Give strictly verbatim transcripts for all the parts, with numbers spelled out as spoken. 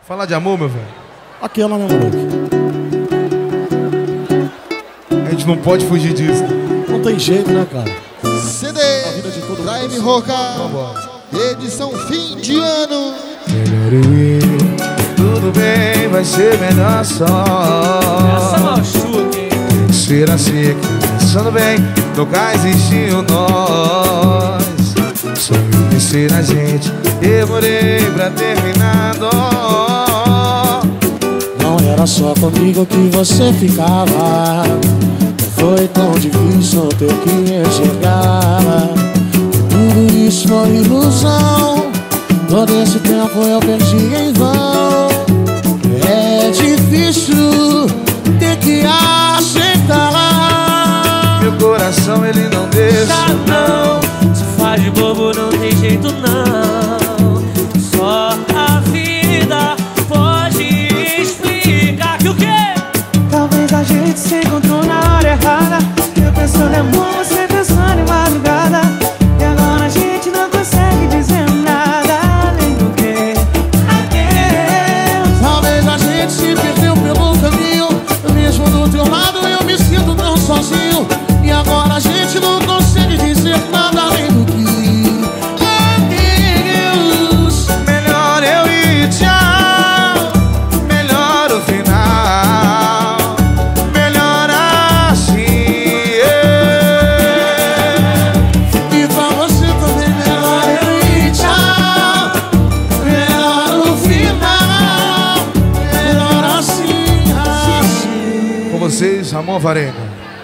Falar de amor, meu velho. Aquela, né, moleque? A gente não pode fugir disso. Não tem jeito, né, cara? C D Drive Roca, edição fim de ano. Melhor eu ir, tudo bem, vai ser melhor só. Essa machuca, hein? Ser assim aqui, pensando bem, nunca existiu nós. Sonho de ser a gente, demorei pra terminar. Não era só comigo que você ficava. Não foi tão difícil ter que enxergar. Tudo isso foi ilusão. Todo esse tempo eu perdi em vão. É difícil ter que aceitar. Meu coração ele não deixa. Já não, se faz de bobo não tem jeito não. Só a vida pode explicar que o quê? Talvez a gente se encontrou na hora errada. Eu pensando em amor, você pensando em madrugada. E agora a gente não consegue dizer nada além do que adeus. Talvez a gente se perdeu pelo caminho. Mesmo do teu lado eu me sinto tão sozinho. E agora a gente não consegue dizer nada além do que adeus. Melhor eu ir, tchau. Melhor o final. Melhor assim, yeah. E pra você também melhor eu ir, tchau. Melhor o final. Melhor assim, assim. Com vocês, Ramon Varenga.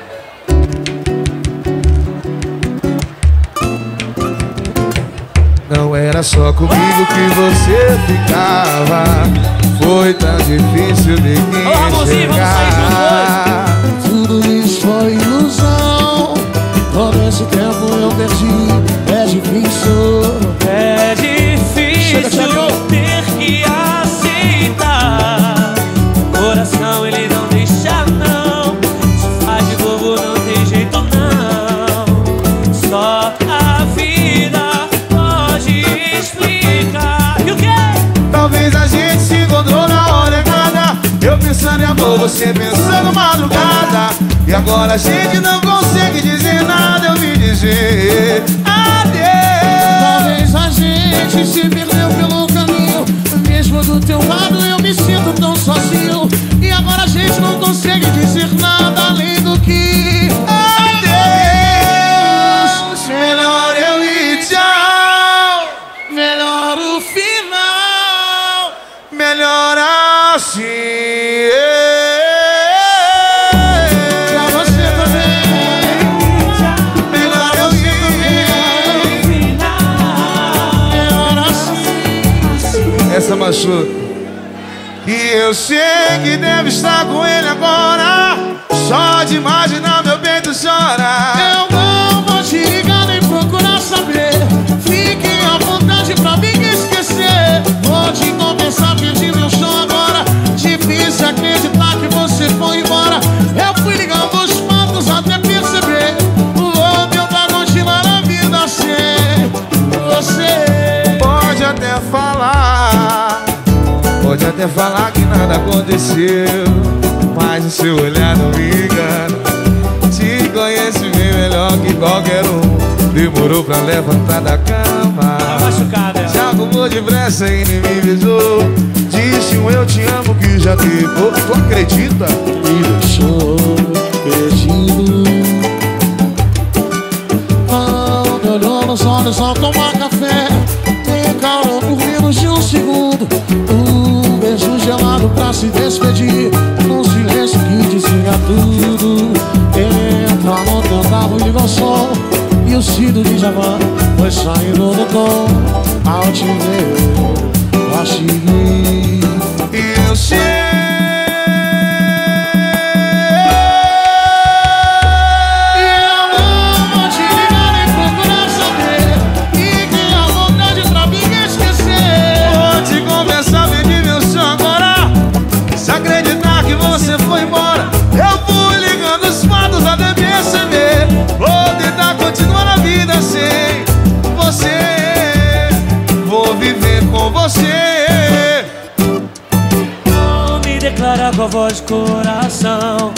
Não era só comigo que você ficava. Foi tão difícil de Ô, Ramonzinho, vamos sair enxergar. Tudo isso foi ilusão. Todo esse tempo eu perdi. É difícil. É difícil ter que aceitar. O coração ele não deixa não. Se faz de bobo não tem jeito não. Só a vida pode explicar. E o quê? Talvez a gente se encontrou na hora errada. Eu pensando em amor, você pensando madrugada. E agora a gente não consegue dizer nada. Eu me dizer adeus. Talvez a gente se perdeu pelo caminho. Mesmo do teu lado eu me sinto tão sozinho. E agora a gente não consegue dizer nada além do que adeus. Melhor eu ir, tchau. melhor o final. Melhor assim, yeah. Pra você também. Melhor eu ir. Melhor assim. Essa machuca. E eu sei que deve estar com ele agora. Só de imaginar meu peito chora. Eu não vou te ligar nem procurar saber. Fique à vontade pra me esquecer. Vou te confessar, perdi meu chão agora. Difícil acreditar que você foi embora. Eu fui ligando os fatos até perceber. Vou tentar continuar a vida sem você. Pode até falar, pode até falar que nada aconteceu, mas o seu olhar não me engana. Te conheço bem melhor que qualquer um. Demorou pra levantar da cama. Tá machucada ela. Se arrumou depressa e nem me beijou. Disse um eu te amo que já te pô. Tu acredita? Me deixou perdido. Não me olhou nos olhos ao tomar café. Tem calor por menos de um segundo. Um beijo gelado pra se despedir. Num silêncio que dizia tudo. Entra no teu carro e liga o som. E o Cido de Javan foi saindo do tom. Ao te ver, eu achei. E eu sei. Você, vou viver com você. declarar com a voz de coração.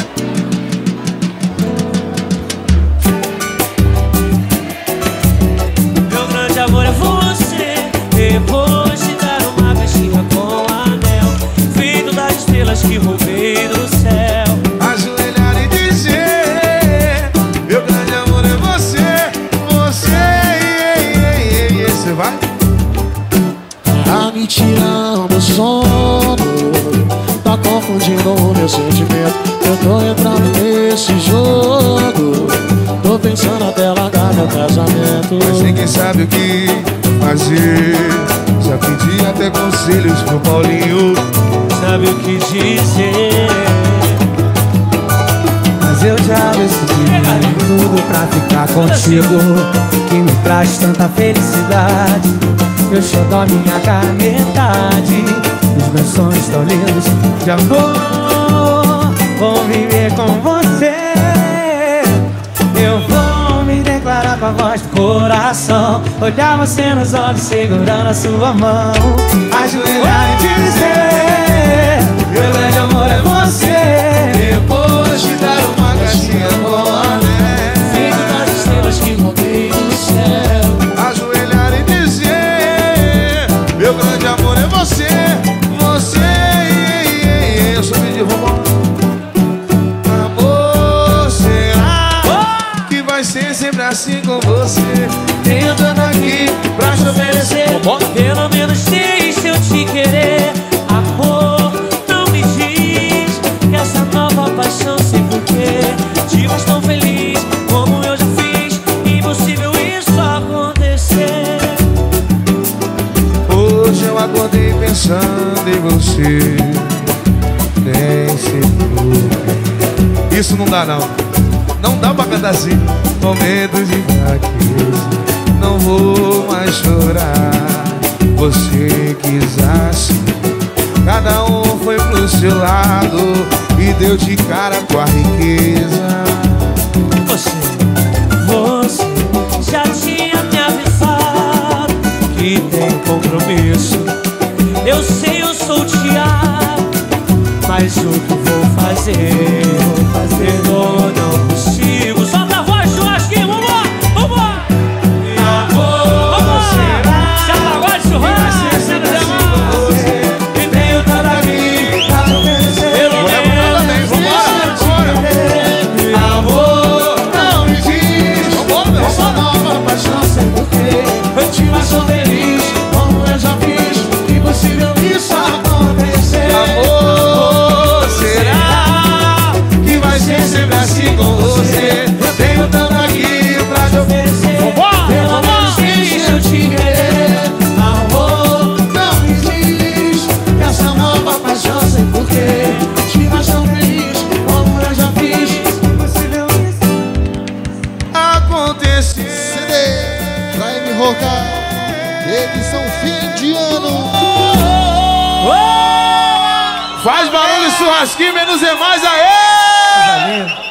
Meu grande amor é você. Depois de dar uma caixinha com anel, feito das estrelas que roubei do céu. Ajoelhar e dizer: meu grande amor é você. Você, você vai? Tá me tirando o sono, tá confundindo o meu sentimento. Eu tô entrando nesse jogo, tô pensando até largar meu casamento. Mas ninguém sabe o que fazer. Já pedi até conselhos pro Paulinho. Sabe o que dizer? Mas eu já decidi tudo pra ficar contigo, que me traz tanta felicidade. Eu só dou a minha cara metade. Os meus sonhos tão lindos de amor, vou viver com você. Eu vou me declarar com a voz do coração, olhar você nos olhos segurando a sua mão, ajoelhar e dizer: meu grande amor é você. Depois de dar uma caixinha com anel, Feito das estrelas que roubei do céu. ajoelhar e dizer: meu grande amor é você. Você, eu sou de romão. Amor, será que vai ser sempre assim com você? Tentando aqui pra te oferecer. Pelo menos deixa eu te querer. Amor, não me diz que essa nova paixão sei porquê. Te faz tão feliz como eu já fiz. Impossível isso acontecer. Hoje eu acordei pensando em você. Nem sei porquê. Isso não dá não. Não dá pra cantar assim. Momentos de fraqueza, não vou mais chorar. Você quis assim, cada um foi pro seu lado e deu de cara com a riqueza. Você, você já tinha me avisado que tem compromisso. Eu sei, eu sou o Thiago, mas o que vou fazer? Vou fazer, eu não consigo. Solta a voz, churrasquinho, vambora, vambora. Amor, será Se apagou de churrasco, se não der mais. E tenho tanto aqui pra te oferecer. Pelo menos vambora, amor, não me diz. Vambora, Essa nova paixão sei porquê. Eu te faço feliz como eu já fiz. Impossível isso acontecer. amor, será que vai ser sempre assim com você? Eu tenho tanto aqui pra te oferecer. Pelo menos deixa eu te querer. Amor, não me diz que essa nova paixão sei porquê. Te faz tão feliz como eu já fiz. Impossível isso Acontecer. C D Jaime Roca, edição fim de ano. Faz barulho, churrasquinho, menos é mais, aê!